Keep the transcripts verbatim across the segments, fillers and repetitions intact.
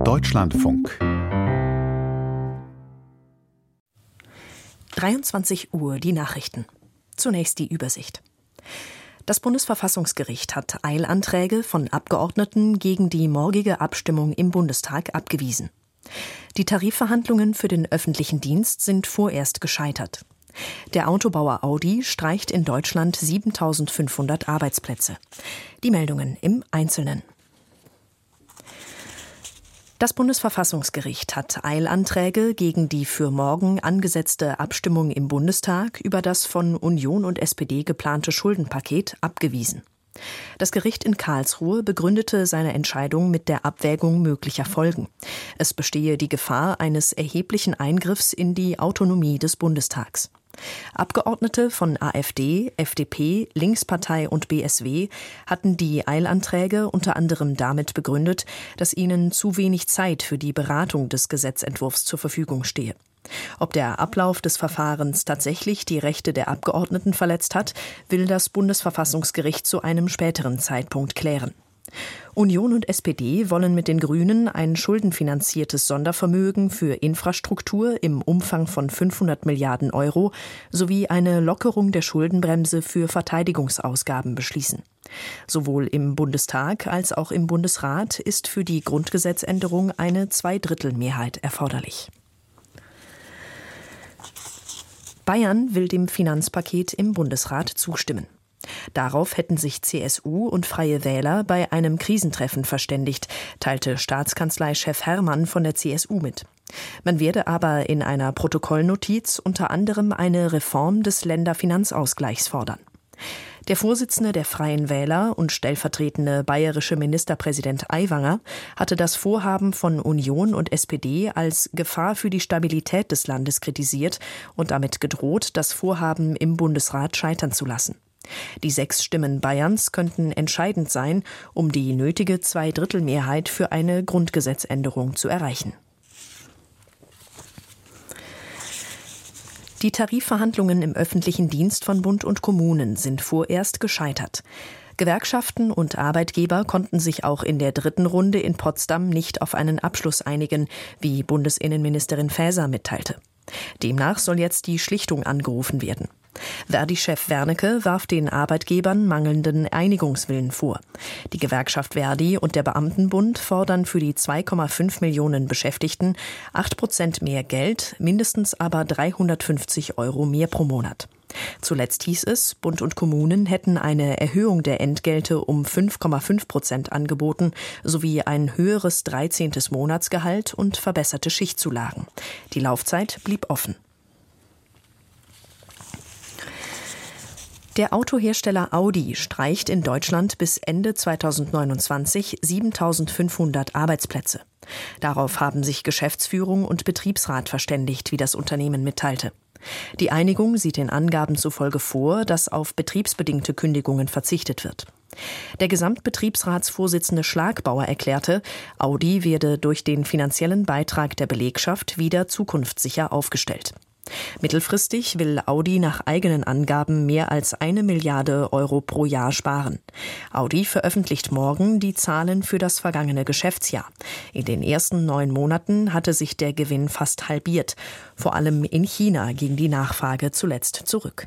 Deutschlandfunk. dreiundzwanzig Uhr, die Nachrichten. Zunächst die Übersicht. Das Bundesverfassungsgericht hat Eilanträge von Abgeordneten gegen die morgige Abstimmung im Bundestag abgewiesen. Die Tarifverhandlungen für den öffentlichen Dienst sind vorerst gescheitert. Der Autobauer Audi streicht in Deutschland siebentausendfünfhundert Arbeitsplätze. Die Meldungen im Einzelnen. Das Bundesverfassungsgericht hat Eilanträge gegen die für morgen angesetzte Abstimmung im Bundestag über das von Union und S P D geplante Schuldenpaket abgewiesen. Das Gericht in Karlsruhe begründete seine Entscheidung mit der Abwägung möglicher Folgen. Es bestehe die Gefahr eines erheblichen Eingriffs in die Autonomie des Bundestags. Abgeordnete von AfD, F D P, Linkspartei und B S W hatten die Eilanträge unter anderem damit begründet, dass ihnen zu wenig Zeit für die Beratung des Gesetzentwurfs zur Verfügung stehe. Ob der Ablauf des Verfahrens tatsächlich die Rechte der Abgeordneten verletzt hat, will das Bundesverfassungsgericht zu einem späteren Zeitpunkt klären. Union und S P D wollen mit den Grünen ein schuldenfinanziertes Sondervermögen für Infrastruktur im Umfang von fünfhundert Milliarden Euro sowie eine Lockerung der Schuldenbremse für Verteidigungsausgaben beschließen. Sowohl im Bundestag als auch im Bundesrat ist für die Grundgesetzänderung eine Zweidrittelmehrheit erforderlich. Bayern will dem Finanzpaket im Bundesrat zustimmen. Darauf hätten sich C S U und Freie Wähler bei einem Krisentreffen verständigt, teilte Staatskanzleichef Herrmann von der C S U mit. Man werde aber in einer Protokollnotiz unter anderem eine Reform des Länderfinanzausgleichs fordern. Der Vorsitzende der Freien Wähler und stellvertretende bayerische Ministerpräsident Aiwanger hatte das Vorhaben von Union und S P D als Gefahr für die Stabilität des Landes kritisiert und damit gedroht, das Vorhaben im Bundesrat scheitern zu lassen. Die sechs Stimmen Bayerns könnten entscheidend sein, um die nötige Zweidrittelmehrheit für eine Grundgesetzänderung zu erreichen. Die Tarifverhandlungen im öffentlichen Dienst von Bund und Kommunen sind vorerst gescheitert. Gewerkschaften und Arbeitgeber konnten sich auch in der dritten Runde in Potsdam nicht auf einen Abschluss einigen, wie Bundesinnenministerin Faeser mitteilte. Demnach soll jetzt die Schlichtung angerufen werden. Verdi-Chef Wernicke warf den Arbeitgebern mangelnden Einigungswillen vor. Die Gewerkschaft Verdi und der Beamtenbund fordern für die zwei Komma fünf Millionen Beschäftigten acht Prozent mehr Geld, mindestens aber dreihundertfünfzig Euro mehr pro Monat. Zuletzt hieß es, Bund und Kommunen hätten eine Erhöhung der Entgelte um fünf Komma fünf Prozent angeboten, sowie ein höheres dreizehntes Monatsgehalt und verbesserte Schichtzulagen. Die Laufzeit blieb offen. Der Autohersteller Audi streicht in Deutschland bis Ende zweitausendneunundzwanzig siebentausendfünfhundert Arbeitsplätze. Darauf haben sich Geschäftsführung und Betriebsrat verständigt, wie das Unternehmen mitteilte. Die Einigung sieht den Angaben zufolge vor, dass auf betriebsbedingte Kündigungen verzichtet wird. Der Gesamtbetriebsratsvorsitzende Schlagbauer erklärte, Audi werde durch den finanziellen Beitrag der Belegschaft wieder zukunftssicher aufgestellt. Mittelfristig will Audi nach eigenen Angaben mehr als eine Milliarde Euro pro Jahr sparen. Audi veröffentlicht morgen die Zahlen für das vergangene Geschäftsjahr. In den ersten neun Monaten hatte sich der Gewinn fast halbiert. Vor allem in China ging die Nachfrage zuletzt zurück.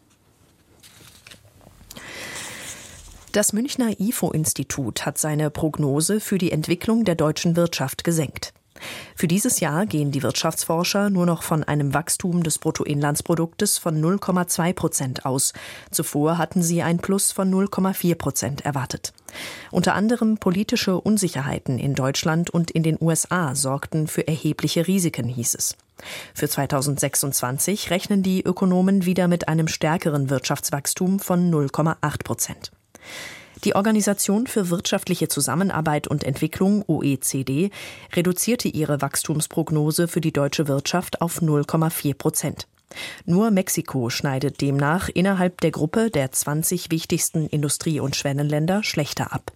Das Münchner I F O-Institut hat seine Prognose für die Entwicklung der deutschen Wirtschaft gesenkt. Für dieses Jahr gehen die Wirtschaftsforscher nur noch von einem Wachstum des Bruttoinlandsproduktes von null Komma zwei Prozent aus. Zuvor hatten sie ein Plus von null Komma vier Prozent erwartet. Unter anderem politische Unsicherheiten in Deutschland und in den U S A sorgten für erhebliche Risiken, hieß es. Für zweitausendsechsundzwanzig rechnen die Ökonomen wieder mit einem stärkeren Wirtschaftswachstum von null Komma acht Prozent. Die Organisation für wirtschaftliche Zusammenarbeit und Entwicklung, O E C D, reduzierte ihre Wachstumsprognose für die deutsche Wirtschaft auf null Komma vier Prozent. Nur Mexiko schneidet demnach innerhalb der Gruppe der zwanzig wichtigsten Industrie- und Schwellenländer schlechter ab.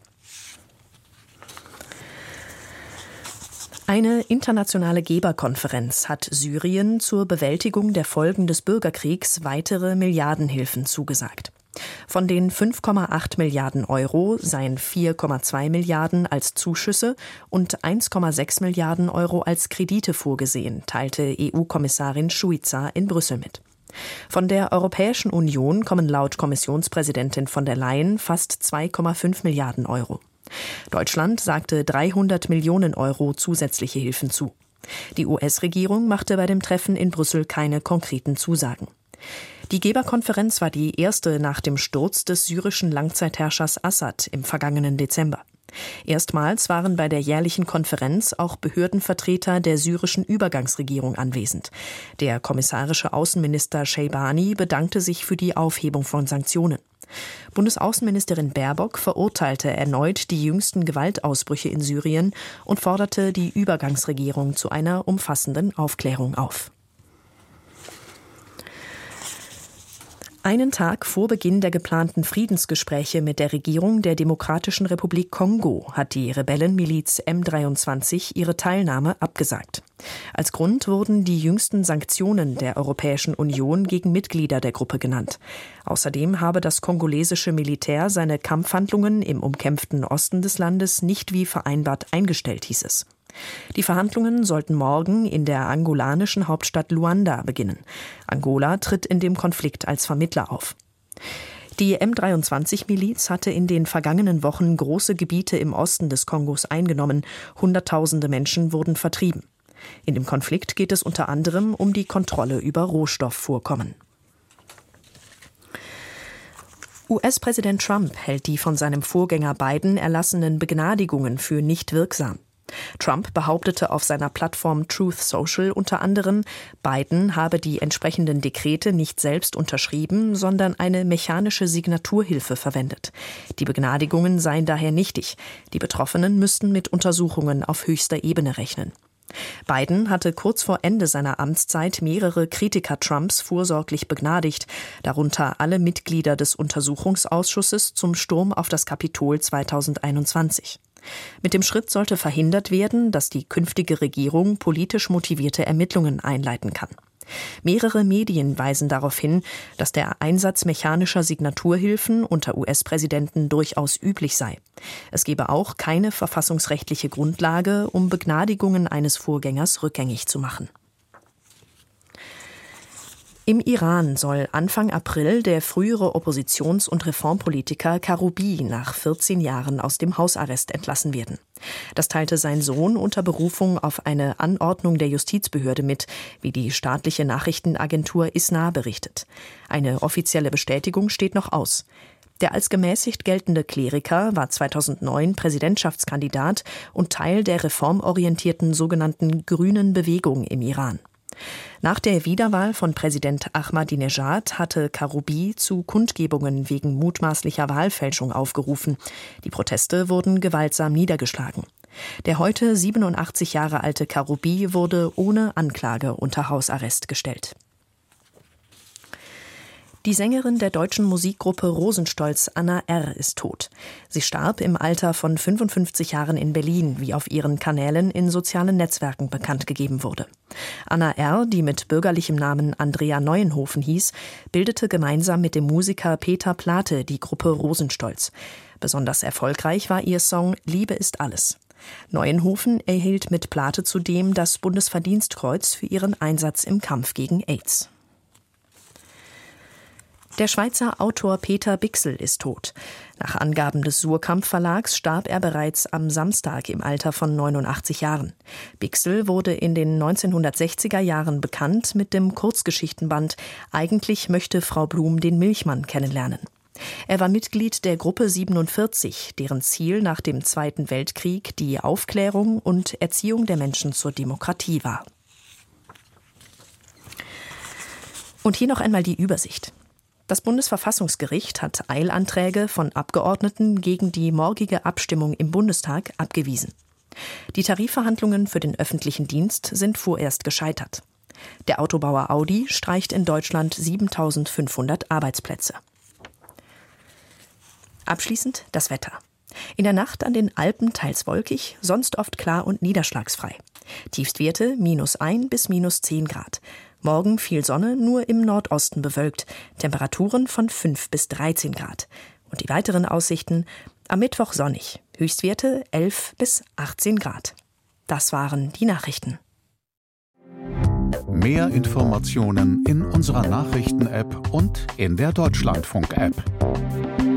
Eine internationale Geberkonferenz hat Syrien zur Bewältigung der Folgen des Bürgerkriegs weitere Milliardenhilfen zugesagt. Von den fünf Komma acht Milliarden Euro seien vier Komma zwei Milliarden als Zuschüsse und eins Komma sechs Milliarden Euro als Kredite vorgesehen, teilte E U-Kommissarin Šuica in Brüssel mit. Von der Europäischen Union kommen laut Kommissionspräsidentin von der Leyen fast zwei Komma fünf Milliarden Euro. Deutschland sagte dreihundert Millionen Euro zusätzliche Hilfen zu. Die U S-Regierung machte bei dem Treffen in Brüssel keine konkreten Zusagen. Die Geberkonferenz war die erste nach dem Sturz des syrischen Langzeitherrschers Assad im vergangenen Dezember. Erstmals waren bei der jährlichen Konferenz auch Behördenvertreter der syrischen Übergangsregierung anwesend. Der kommissarische Außenminister Shaybani bedankte sich für die Aufhebung von Sanktionen. Bundesaußenministerin Baerbock verurteilte erneut die jüngsten Gewaltausbrüche in Syrien und forderte die Übergangsregierung zu einer umfassenden Aufklärung auf. Einen Tag vor Beginn der geplanten Friedensgespräche mit der Regierung der Demokratischen Republik Kongo hat die Rebellenmiliz M dreiundzwanzig ihre Teilnahme abgesagt. Als Grund wurden die jüngsten Sanktionen der Europäischen Union gegen Mitglieder der Gruppe genannt. Außerdem habe das kongolesische Militär seine Kampfhandlungen im umkämpften Osten des Landes nicht wie vereinbart eingestellt, hieß es. Die Verhandlungen sollten morgen in der angolanischen Hauptstadt Luanda beginnen. Angola tritt in dem Konflikt als Vermittler auf. Die M dreiundzwanzig-Miliz hatte in den vergangenen Wochen große Gebiete im Osten des Kongos eingenommen. Hunderttausende Menschen wurden vertrieben. In dem Konflikt geht es unter anderem um die Kontrolle über Rohstoffvorkommen. U S-Präsident Trump hält die von seinem Vorgänger Biden erlassenen Begnadigungen für nicht wirksam. Trump behauptete auf seiner Plattform Truth Social unter anderem, Biden habe die entsprechenden Dekrete nicht selbst unterschrieben, sondern eine mechanische Signaturhilfe verwendet. Die Begnadigungen seien daher nichtig. Die Betroffenen müssten mit Untersuchungen auf höchster Ebene rechnen. Biden hatte kurz vor Ende seiner Amtszeit mehrere Kritiker Trumps vorsorglich begnadigt, darunter alle Mitglieder des Untersuchungsausschusses zum Sturm auf das Kapitol zweitausendeinundzwanzig. Mit dem Schritt sollte verhindert werden, dass die künftige Regierung politisch motivierte Ermittlungen einleiten kann. Mehrere Medien weisen darauf hin, dass der Einsatz mechanischer Signaturhilfen unter U S-Präsidenten durchaus üblich sei. Es gebe auch keine verfassungsrechtliche Grundlage, um Begnadigungen eines Vorgängers rückgängig zu machen. Im Iran soll Anfang April der frühere Oppositions- und Reformpolitiker Karoubi nach vierzehn Jahren aus dem Hausarrest entlassen werden. Das teilte sein Sohn unter Berufung auf eine Anordnung der Justizbehörde mit, wie die staatliche Nachrichtenagentur ISNA berichtet. Eine offizielle Bestätigung steht noch aus. Der als gemäßigt geltende Kleriker war zweitausendneun Präsidentschaftskandidat und Teil der reformorientierten sogenannten Grünen Bewegung im Iran. Nach der Wiederwahl von Präsident Ahmadinejad hatte Karoubi zu Kundgebungen wegen mutmaßlicher Wahlfälschung aufgerufen. Die Proteste wurden gewaltsam niedergeschlagen. Der heute siebenundachtzig Jahre alte Karoubi wurde ohne Anklage unter Hausarrest gestellt. Die Sängerin der deutschen Musikgruppe Rosenstolz, Anna R., ist tot. Sie starb im Alter von fünfundfünfzig Jahren in Berlin, wie auf ihren Kanälen in sozialen Netzwerken bekannt gegeben wurde. Anna R., die mit bürgerlichem Namen Andrea Neuenhofen hieß, bildete gemeinsam mit dem Musiker Peter Plate die Gruppe Rosenstolz. Besonders erfolgreich war ihr Song »Liebe ist alles«. Neuenhofen erhielt mit Plate zudem das Bundesverdienstkreuz für ihren Einsatz im Kampf gegen AIDS. Der Schweizer Autor Peter Bichsel ist tot. Nach Angaben des Suhrkamp Verlags starb er bereits am Samstag im Alter von neunundachtzig Jahren. Bichsel wurde in den neunzehnhundertsechziger Jahren bekannt mit dem Kurzgeschichtenband »Eigentlich möchte Frau Blum den Milchmann kennenlernen«. Er war Mitglied der Gruppe siebenundvierzig, deren Ziel nach dem Zweiten Weltkrieg die Aufklärung und Erziehung der Menschen zur Demokratie war. Und hier noch einmal die Übersicht. Das Bundesverfassungsgericht hat Eilanträge von Abgeordneten gegen die morgige Abstimmung im Bundestag abgewiesen. Die Tarifverhandlungen für den öffentlichen Dienst sind vorerst gescheitert. Der Autobauer Audi streicht in Deutschland siebentausendfünfhundert Arbeitsplätze. Abschließend das Wetter. In der Nacht an den Alpen teils wolkig, sonst oft klar und niederschlagsfrei. Tiefstwerte minus ein bis minus zehn Grad. Morgen viel Sonne, nur im Nordosten bewölkt. Temperaturen von fünf bis dreizehn Grad. Und die weiteren Aussichten: am Mittwoch sonnig. Höchstwerte elf bis achtzehn Grad. Das waren die Nachrichten. Mehr Informationen in unserer Nachrichten-App und in der Deutschlandfunk-App.